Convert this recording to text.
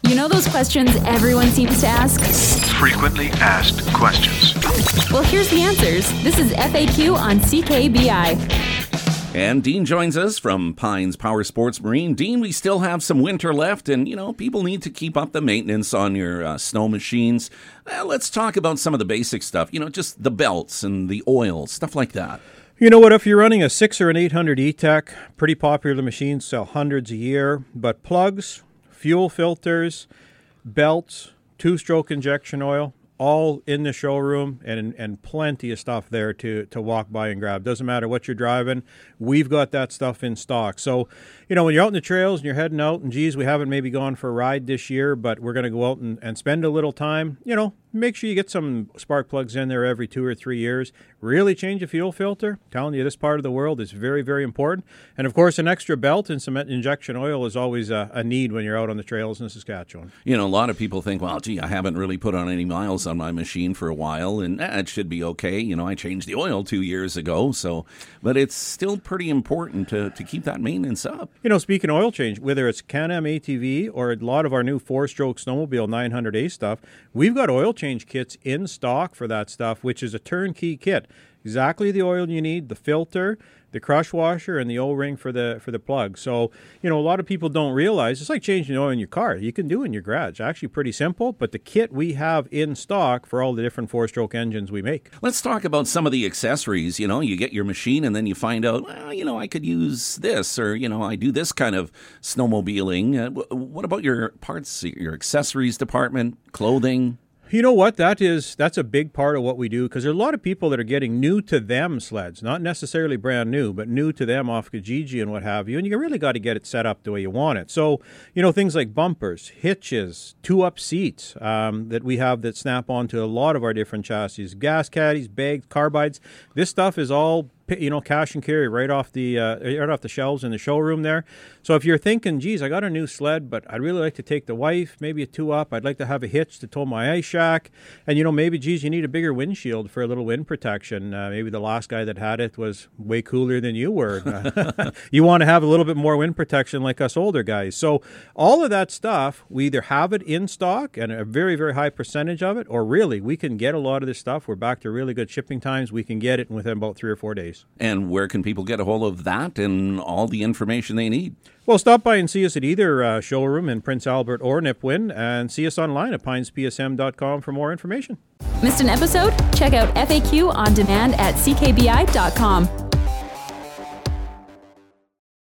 You know those questions everyone seems to ask? Frequently asked questions. Well, here's the answers. This is FAQ on CKBI. And Dean joins us from Pines Power Sports Marine. Dean, we still have some winter left, and, people need to keep up the maintenance on your snow machines. Let's talk about some of the basic stuff, just the belts and the oil, stuff like that. You know what, if you're running a 6 or an 800 E-Tech, pretty popular machines, sell hundreds a year, but plugs, fuel filters, belts, two-stroke injection oil, all in the showroom, and plenty of stuff there to walk by and grab. Doesn't matter what you're driving, we've got that stuff in stock. So, when you're out in the trails and you're heading out, and geez, we haven't maybe gone for a ride this year, but we're going to go out and spend a little time, make sure you get some spark plugs in there every 2 or 3 years. Really change a fuel filter. I'm telling you, this part of the world is very, very important. And of course, an extra belt and some injection oil is always a need when you're out on the trails in Saskatchewan. A lot of people think, well, gee, I haven't really put on any miles on my machine for a while, and it should be okay. I changed the oil 2 years ago, but it's still pretty important to keep that maintenance up. Speaking of oil change, whether it's Can-Am ATV or a lot of our new 4-stroke snowmobile 900A stuff, we've got oil change kits in stock for that stuff, which is a turnkey kit. Exactly the oil you need, the filter, the crush washer, and the O-ring for the plug. So, a lot of people don't realize it's like changing the oil in your car. You can do it in your garage. Actually pretty simple, but the kit we have in stock for all the different 4-stroke engines we make. Let's talk about some of the accessories. You get your machine and then you find out, well, I could use this, or, I do this kind of snowmobiling. What about your parts, your accessories department, clothing? You know what? That's a big part of what we do, because there are a lot of people that are getting new to them sleds, not necessarily brand new, but new to them off Kijiji and what have you. And you really got to get it set up the way you want it. So, things like bumpers, hitches, 2-up seats that we have that snap onto a lot of our different chassis, gas caddies, bags, carbides. This stuff is all cash and carry right off the shelves in the showroom there. So if you're thinking, geez, I got a new sled, but I'd really like to take the wife, maybe a 2-up. I'd like to have a hitch to tow my ice shack. And, maybe, geez, you need a bigger windshield for a little wind protection. Maybe the last guy that had it was way cooler than you were. You want to have a little bit more wind protection like us older guys. So all of that stuff, we either have it in stock, and a very, very high percentage of it, or really, we can get a lot of this stuff. We're back to really good shipping times. We can get it within about 3 or 4 days. And where can people get a hold of that and all the information they need? Well, stop by and see us at either showroom in Prince Albert or Nipawin, and see us online at pinespsm.com for more information. Missed an episode? Check out FAQ on demand at ckbi.com.